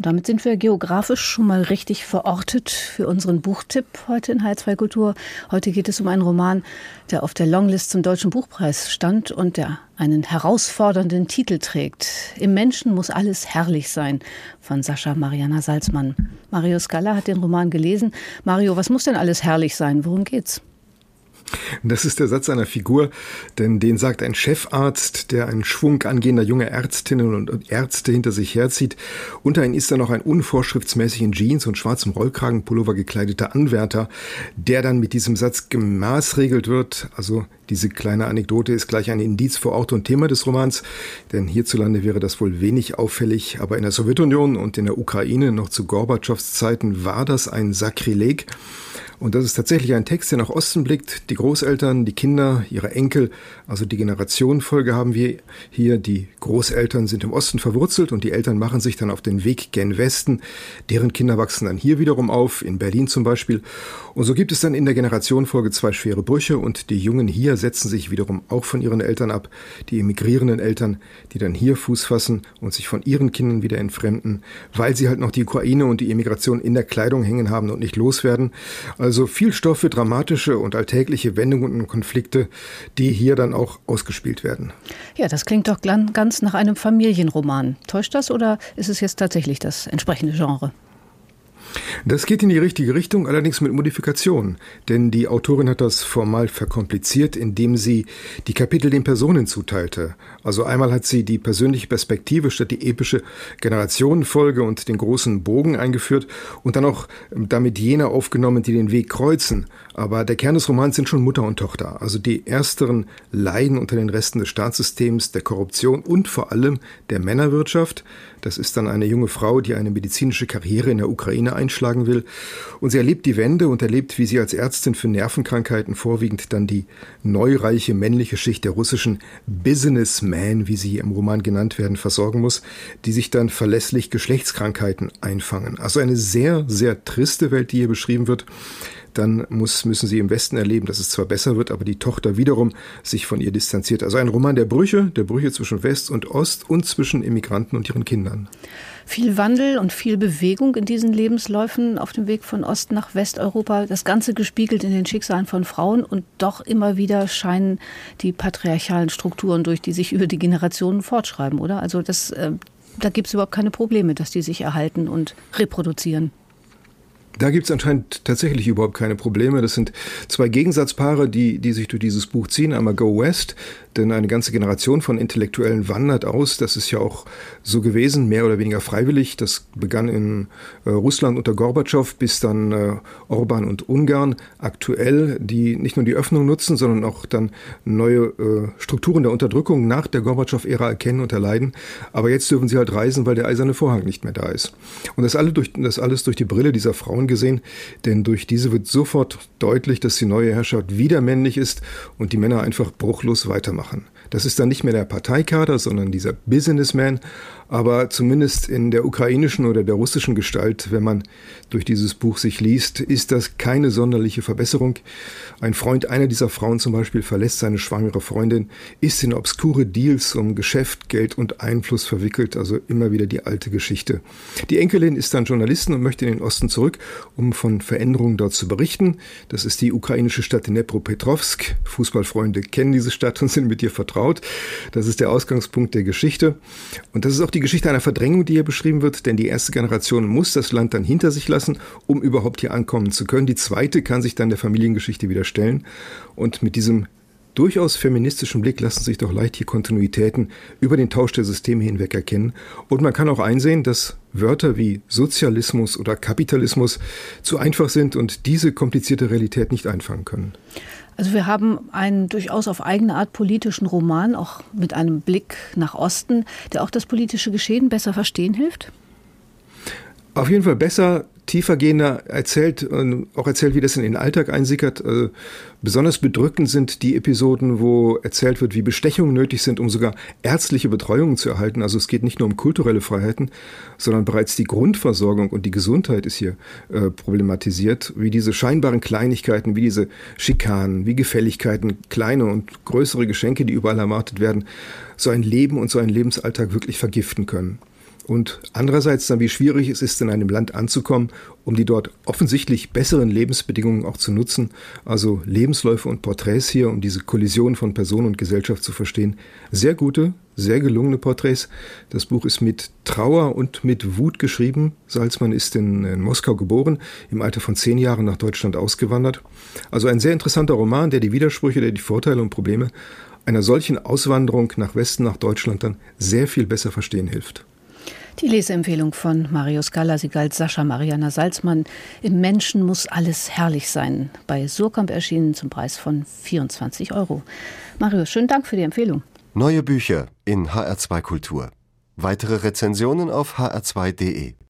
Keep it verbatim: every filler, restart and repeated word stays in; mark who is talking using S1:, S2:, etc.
S1: Und damit sind wir geografisch schon mal richtig verortet für unseren Buchtipp heute in H zwei Kultur. Heute geht es um einen Roman, der auf der Longlist zum Deutschen Buchpreis stand und der einen herausfordernden Titel trägt. Im Menschen muss alles herrlich sein, von Sascha Mariana Salzmann. Mario Scala hat den Roman gelesen. Mario, was muss denn alles herrlich sein? Worum geht's?
S2: Das ist der Satz einer Figur, denn den sagt ein Chefarzt, der einen Schwung angehender junger Ärztinnen und Ärzte hinter sich herzieht. Unter ihnen ist dann noch ein unvorschriftsmäßig in Jeans und schwarzem Rollkragenpullover gekleideter Anwärter, der dann mit diesem Satz gemaßregelt wird. Also diese kleine Anekdote ist gleich ein Indiz vor Ort und Thema des Romans, denn hierzulande wäre das wohl wenig auffällig, aber in der Sowjetunion und in der Ukraine noch zu Gorbatschows Zeiten war das ein Sakrileg. Und das ist tatsächlich ein Text, der nach Osten blickt. Die Großeltern, die Kinder, ihre Enkel, also die Generationenfolge haben wir hier. Die Großeltern sind im Osten verwurzelt und die Eltern machen sich dann auf den Weg gen Westen. Deren Kinder wachsen dann hier wiederum auf, in Berlin zum Beispiel. Und so gibt es dann in der Generationenfolge zwei schwere Brüche und die Jungen hier setzen sich wiederum auch von ihren Eltern ab. Die emigrierenden Eltern, die dann hier Fuß fassen und sich von ihren Kindern wieder entfremden, weil sie halt noch die Ukraine und die Emigration in der Kleidung hängen haben und nicht loswerden. Also viel Stoff für dramatische und alltägliche Wendungen und Konflikte, die hier dann auch ausgespielt werden.
S1: Ja, das klingt doch ganz nach einem Familienroman. Täuscht das oder ist es jetzt tatsächlich das entsprechende Genre?
S2: Das geht in die richtige Richtung, allerdings mit Modifikationen. Denn die Autorin hat das formal verkompliziert, indem sie die Kapitel den Personen zuteilte. Also einmal hat sie die persönliche Perspektive statt die epische Generationenfolge und den großen Bogen eingeführt und dann auch damit jene aufgenommen, die den Weg kreuzen. Aber der Kern des Romans sind schon Mutter und Tochter. Also die Ersteren leiden unter den Resten des Staatssystems, der Korruption und vor allem der Männerwirtschaft. Das ist dann eine junge Frau, die eine medizinische Karriere in der Ukraine einschlagen will. Und sie erlebt die Wende und erlebt, wie sie als Ärztin für Nervenkrankheiten vorwiegend dann die neureiche männliche Schicht der russischen Businessmen, wie sie im Roman genannt werden, versorgen muss, die sich dann verlässlich Geschlechtskrankheiten einfangen. Also eine sehr, sehr triste Welt, die hier beschrieben wird. Dann muss, müssen sie im Westen erleben, dass es zwar besser wird, aber die Tochter wiederum sich von ihr distanziert. Also ein Roman der Brüche, der Brüche zwischen West und Ost und zwischen Immigranten und ihren Kindern.
S1: Viel Wandel und viel Bewegung in diesen Lebensläufen auf dem Weg von Ost nach Westeuropa. Das Ganze gespiegelt in den Schicksalen von Frauen und doch immer wieder scheinen die patriarchalen Strukturen durch, die sich über die Generationen fortschreiben, oder? Also das, äh, da gibt es überhaupt keine Probleme, dass die sich erhalten und reproduzieren.
S2: Da gibt es anscheinend tatsächlich überhaupt keine Probleme. Das sind zwei Gegensatzpaare, die, die sich durch dieses Buch ziehen. Einmal Go West, denn eine ganze Generation von Intellektuellen wandert aus. Das ist ja auch so gewesen, mehr oder weniger freiwillig. Das begann in äh, Russland unter Gorbatschow bis dann äh, Orban und Ungarn. Aktuell, die nicht nur die Öffnung nutzen, sondern auch dann neue äh, Strukturen der Unterdrückung nach der Gorbatschow-Ära erkennen und erleiden. Aber jetzt dürfen sie halt reisen, weil der eiserne Vorhang nicht mehr da ist. Und das, alle durch, das alles durch die Brille dieser Frauen gesehen, denn durch diese wird sofort deutlich, dass die neue Herrschaft wieder männlich ist und die Männer einfach bruchlos weitermachen. Das ist dann nicht mehr der Parteikader, sondern dieser Businessman, aber zumindest in der ukrainischen oder der russischen Gestalt, wenn man durch dieses Buch sich liest, ist das keine sonderliche Verbesserung. Ein Freund einer dieser Frauen zum Beispiel verlässt seine schwangere Freundin, ist in obskure Deals um Geschäft, Geld und Einfluss verwickelt, also immer wieder die alte Geschichte. Die Enkelin ist dann Journalistin und möchte in den Osten zurück, um von Veränderungen dort zu berichten. Das ist die ukrainische Stadt Dnepropetrovsk. Fußballfreunde kennen diese Stadt und sind mit ihr vertraut. Das ist der Ausgangspunkt der Geschichte. Und das ist auch die Geschichte einer Verdrängung, die hier beschrieben wird, denn die erste Generation muss das Land dann hinter sich lassen, um überhaupt hier ankommen zu können. Die zweite kann sich dann der Familiengeschichte wieder stellen. Und mit diesem durchaus feministischen Blick lassen sich doch leicht hier Kontinuitäten über den Tausch der Systeme hinweg erkennen. Und man kann auch einsehen, dass Wörter wie Sozialismus oder Kapitalismus zu einfach sind und diese komplizierte Realität nicht einfangen können.
S1: Also wir haben einen durchaus auf eigene Art politischen Roman, auch mit einem Blick nach Osten, der auch das politische Geschehen besser verstehen hilft?
S2: Auf jeden Fall besser, tiefergehender erzählt, auch erzählt, wie das in den Alltag einsickert. Besonders bedrückend sind die Episoden, wo erzählt wird, wie Bestechungen nötig sind, um sogar ärztliche Betreuung zu erhalten. Also es geht nicht nur um kulturelle Freiheiten, sondern bereits die Grundversorgung und die Gesundheit ist hier äh, problematisiert, wie diese scheinbaren Kleinigkeiten, wie diese Schikanen, wie Gefälligkeiten, kleine und größere Geschenke, die überall erwartet werden, so ein Leben und so einen Lebensalltag wirklich vergiften können. Und andererseits dann, wie schwierig es ist, in einem Land anzukommen, um die dort offensichtlich besseren Lebensbedingungen auch zu nutzen. Also Lebensläufe und Porträts hier, um diese Kollision von Person und Gesellschaft zu verstehen. Sehr gute, sehr gelungene Porträts. Das Buch ist mit Trauer und mit Wut geschrieben. Salzmann ist in, in Moskau geboren, im Alter von zehn Jahren nach Deutschland ausgewandert. Also ein sehr interessanter Roman, der die Widersprüche, der die Vorteile und Probleme einer solchen Auswanderung nach Westen, nach Deutschland dann sehr viel besser verstehen hilft.
S1: Die Leseempfehlung von Mario Scala, sie galt Sascha Mariana Salzmann. Im Menschen muss alles herrlich sein. Bei Suhrkamp erschienen zum Preis von vierundzwanzig Euro. Mario, schönen Dank für die Empfehlung.
S3: Neue Bücher in H R zwei Kultur. Weitere Rezensionen auf h r zwei punkt d e.